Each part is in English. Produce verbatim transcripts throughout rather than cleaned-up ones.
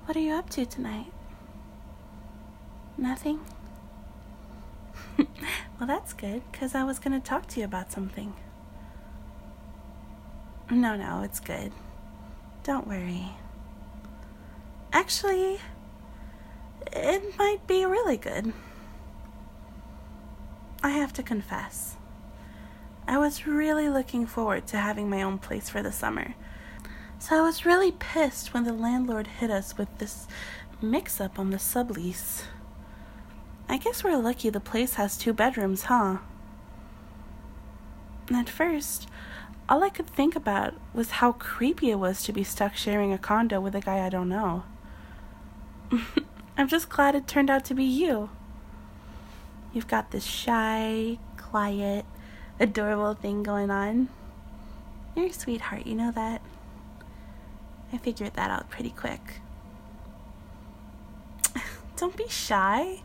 What are you up to tonight? Nothing? Well, that's good, because I was going to talk to you about something. No, no, it's good. Don't worry. Actually, it might be really good. I have to confess, I was really looking forward to having my own place for the summer. So I was really pissed when the landlord hit us with this mix-up on the sublease. I guess we're lucky the place has two bedrooms, huh? At first, all I could think about was how creepy it was to be stuck sharing a condo with a guy I don't know. I'm just glad it turned out to be you. You've got this shy, quiet, adorable thing going on. You're a sweetheart, you know that? I figured that out pretty quick. Don't be shy.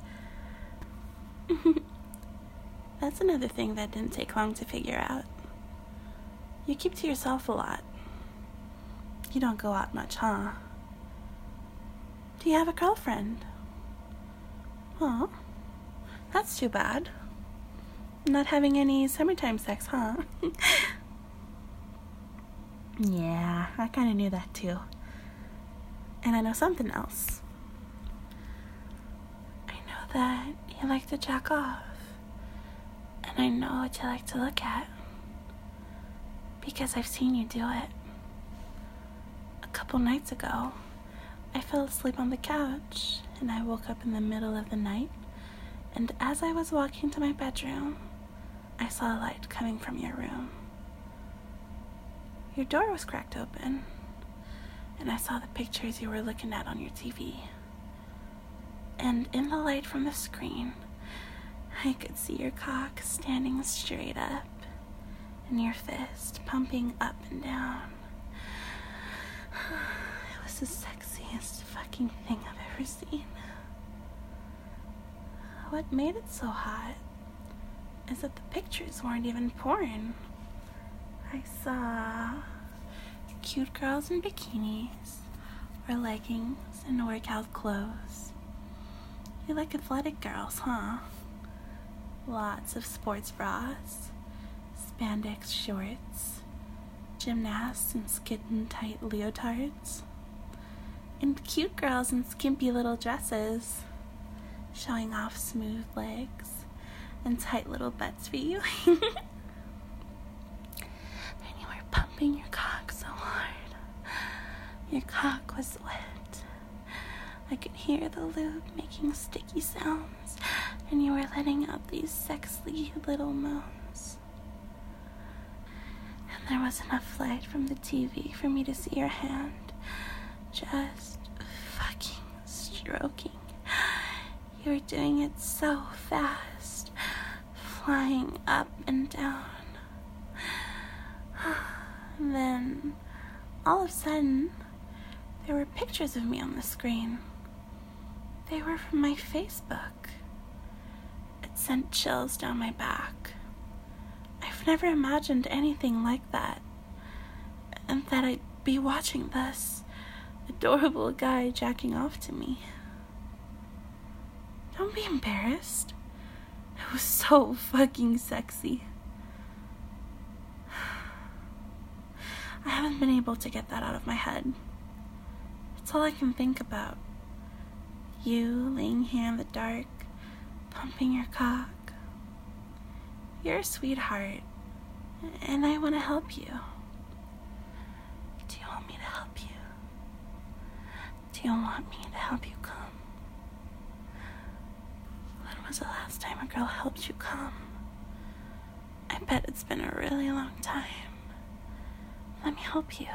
That's another thing that didn't take long to figure out. You keep to yourself a lot. You don't go out much, huh? Do you have a girlfriend? Oh, that's too bad. Not having any summertime sex, huh? Yeah, I kind of knew that too. And I know something else. I know that you like to jack off. And I know what you like to look at. Because I've seen you do it. A couple nights ago, I fell asleep on the couch, and I woke up in the middle of the night, and as I was walking to my bedroom, I saw a light coming from your room. Your door was cracked open, and I saw the pictures you were looking at on your T V. And in the light from the screen, I could see your cock standing straight up, and your fist pumping up and down. It was the sexiest fucking thing I've ever seen. What made it so hot is that the pictures weren't even porn. I saw cute girls in bikinis or leggings and workout clothes. You like athletic girls, huh? Lots of sports bras, spandex shorts, gymnasts in skin-tight leotards, and cute girls in skimpy little dresses, showing off smooth legs and tight little butts for you. And you were pumping your cock so hard. Your cock was wet. I could hear the lube making sticky sounds, and you were letting out these sexy little moans. And there was enough light from the T V for me to see your hand just fucking stroking. You were doing it so fast, flying up and down. And then, all of a sudden, there were pictures of me on the screen. They were from my Facebook. It sent chills down my back. I've never imagined anything like that. And that I'd be watching this adorable guy jacking off to me. Don't be embarrassed. It was so fucking sexy. I haven't been able to get that out of my head. It's all I can think about. You laying here in the dark, pumping your cock. You're a sweetheart, and I want to help you. Do you want me to help you? Do you want me to help you come? When was the last time a girl helped you come? I bet it's been a really long time. Let me help you.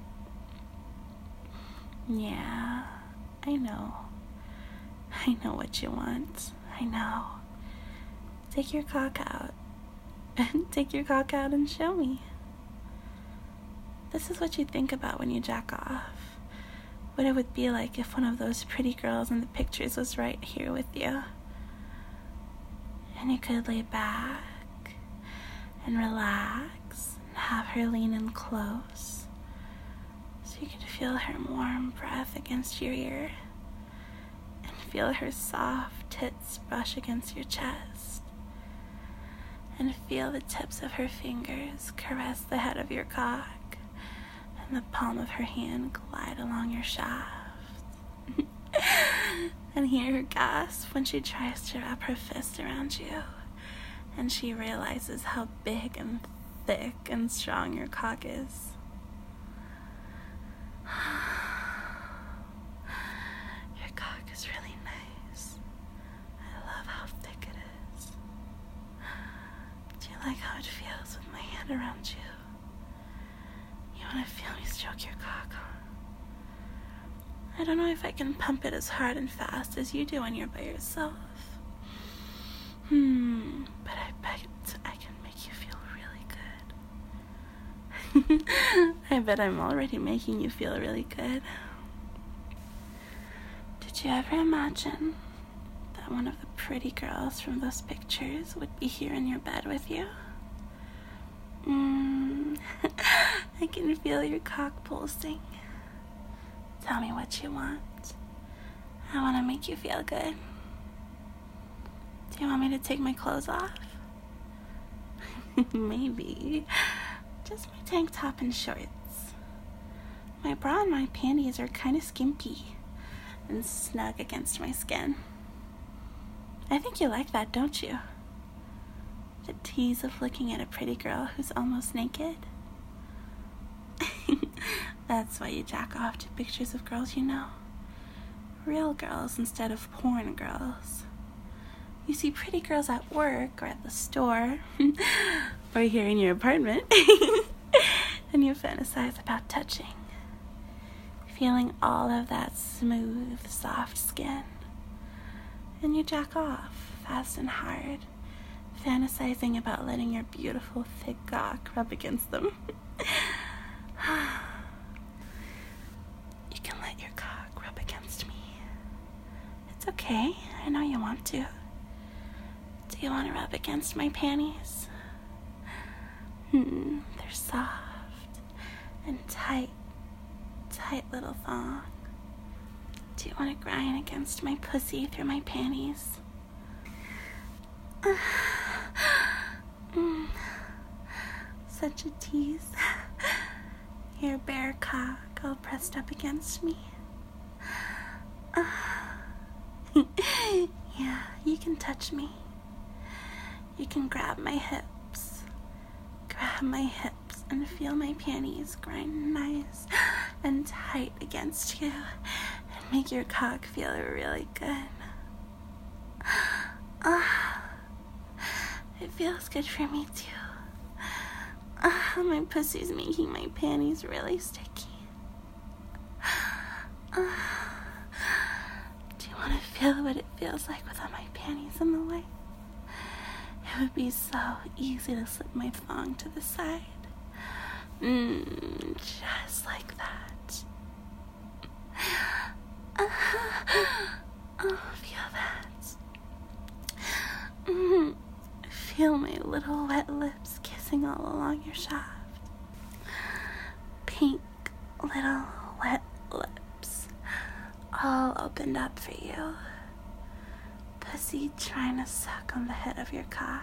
Yeah, I know. I know what you want. I know. Take your cock out. Take your cock out and show me. This is what you think about when you jack off. What it would be like if one of those pretty girls in the pictures was right here with you. And you could lay back and relax and have her lean in close, so So you can feel her warm breath against your ear and feel her soft tits brush against your chest and feel the tips of her fingers caress the head of your cock and the palm of her hand glide along your shaft. And hear her gasp when she tries to wrap her fist around you and she realizes how big and thick and strong your cock is. Your cock is really nice. I love how thick it is. Do you like how it feels with my hand around you? You want to feel me stroke your cock, huh? I don't know if I can pump it as hard and fast as you do when you're by yourself. Hmm, but I bet I can make you feel really good. I bet I'm already making you feel really good. Did you ever imagine that one of the pretty girls from those pictures would be here in your bed with you? Hmm, I can feel your cock pulsing. Tell me what you want. I want to make you feel good. Do you want me to take my clothes off? Maybe. Just my tank top and shorts. My bra and my panties are kind of skimpy and snug against my skin. I think you like that, don't you? The tease of looking at a pretty girl who's almost naked. That's why you jack off to pictures of girls you know. Real girls instead of porn girls. You see pretty girls at work or at the store or here in your apartment and you fantasize about touching. Feeling all of that smooth, soft skin. And you jack off fast and hard, fantasizing about letting your beautiful thick cock rub against them. You can let your cock rub against me. It's okay. I know you want to. Do you want to rub against my panties? Hmm, they're soft and tight, tight little thong. Do you want to grind against my pussy through my panties? Mm, such a tease. Your bare cock all pressed up against me. Uh, yeah, you can touch me. You can grab my hips. Grab my hips and feel my panties grind nice and tight against you and make your cock feel really good. Uh, it feels good for me too. Uh, my pussy's making my panties really sticky. Uh, do you want to feel what it feels like without my panties in the way? It would be so easy to slip my thong to the side. Mmm, just like that. Uh, oh, feel that. Mm, feel my little wet lips kissing all along your shaft. Pink little wet lips all opened up for you. Pussy trying to suck on the head of your cock.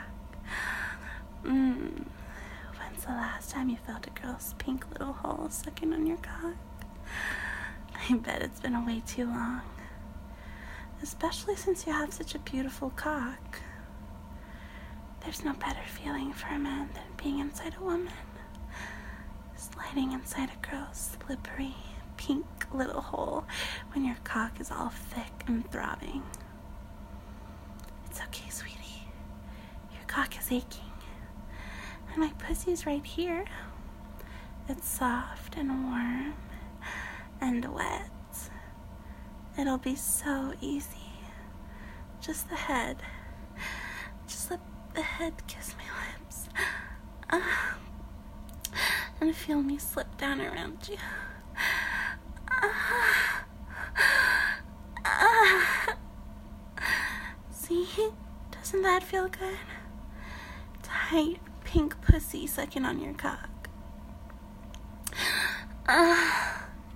Mmm. When's the last time you felt a girl's pink little hole sucking on your cock? I bet it's been way too long. Especially since you have such a beautiful cock. There's no better feeling for a man than being inside a woman. Sliding inside a girl's slippery, pink little hole when your cock is all thick and throbbing. It's okay, sweetie. Your cock is aching. And my pussy's right here. It's soft and warm and wet. It'll be so easy. Just the head. Just let the head kiss my lips. Uh, and feel me slip down around you. Uh, uh, see? Doesn't that feel good? Tight pink pussy sucking on your cock. Uh,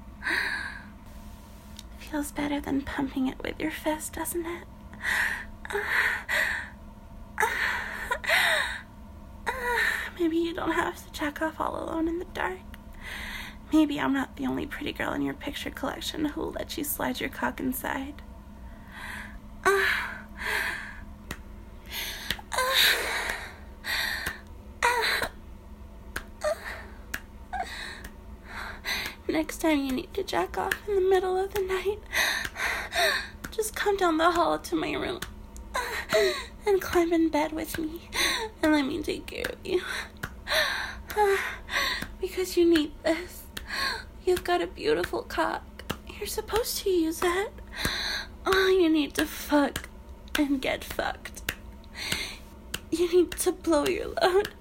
feels better than pumping it with your fist, doesn't it? Maybe you don't have to jack off all alone in the dark. Maybe I'm not the only pretty girl in your picture collection who will let you slide your cock inside. Next time you need to jack off in the middle of the night, just come down the hall to my room and climb in bed with me and let me take care of you. Because you need this. You've got a beautiful cock. You're supposed to use it. Oh, you need to fuck and get fucked. You need to blow your load.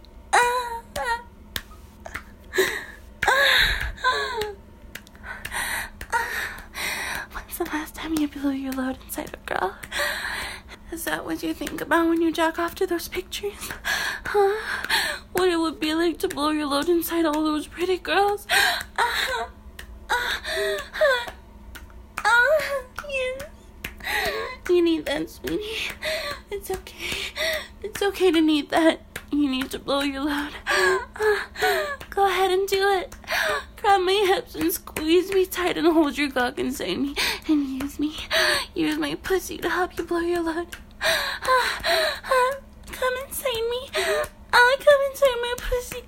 When's the last time you blew your load inside a girl? Is that what you think about when you jack off to those pictures? Huh? What it would be like to blow your load inside all those pretty girls? Uh, uh, uh, uh, yes. You need that, sweetie. It's okay. It's okay to need that. You need to blow your load. Uh, go ahead and do it. Grab my hips and squeeze me tight and hold your cock inside me. And use me. Use my pussy to help you blow your load. Uh, uh, come inside me. Uh, come inside my pussy.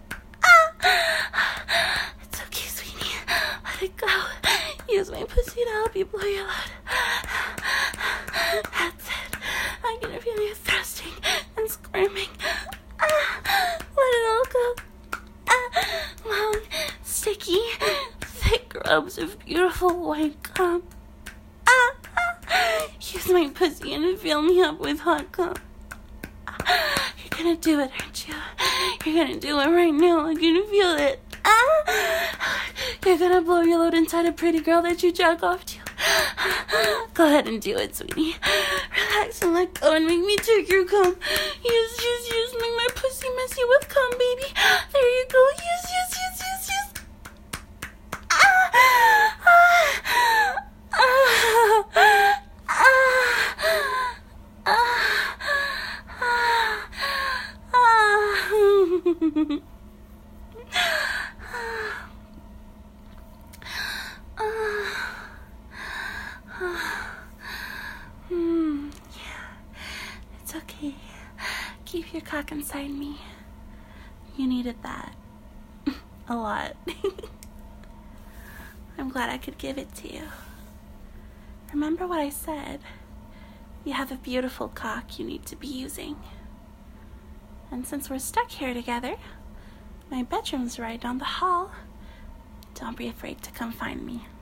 Uh, it's okay, sweetie. Let it go. Use my pussy to help you blow your load. That's it. I can feel you thrusting and squirming. Uh, let it all go. Uh, long, sticky, thick grubs of beautiful white cum. Uh, uh, use my pussy and fill me up with hot cum. Uh, you're gonna do it, aren't you? You're gonna do it right now. I can feel it. Uh, you're gonna blow your load inside a pretty girl that you jack off to. Go ahead and do it, sweetie. Relax and let go and make me take your cum. Yes, yes, yes. Make my pussy messy with cum, baby. There you go. Yes, yes, yes, yes, yes. Ah, ah, ah, ah, ah, ah. Hmm, yeah, it's okay. Keep your cock inside me. You needed that. A lot. I'm glad I could give it to you. Remember what I said. You have a beautiful cock you need to be using. And since we're stuck here together, my bedroom's right down the hall. Don't be afraid to come find me.